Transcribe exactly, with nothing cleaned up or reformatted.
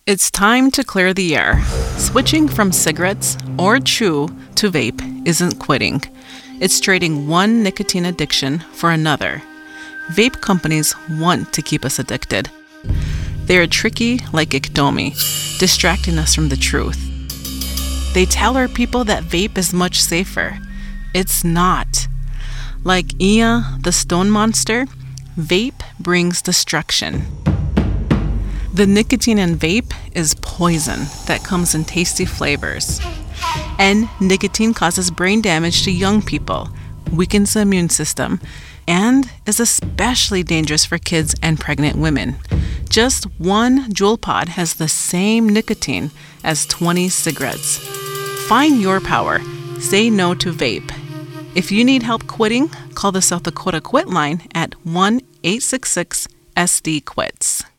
It's time to clear the air. Switching from cigarettes or chew to vape isn't quitting. It's trading one nicotine addiction for another. Vape companies want to keep us addicted. They are tricky like Iktomi, distracting us from the truth. They tell our people that vape is much safer. It's not. Like Iya, the stone monster, vape brings destruction. The nicotine in vape is poison that comes in tasty flavors. And nicotine causes brain damage to young people, weakens the immune system, and is especially dangerous for kids and pregnant women. Just one Juul pod has the same nicotine as twenty cigarettes. Find your power. Say no to vape. If you need help quitting, call the South Dakota Quit line at one eight six six S D quits.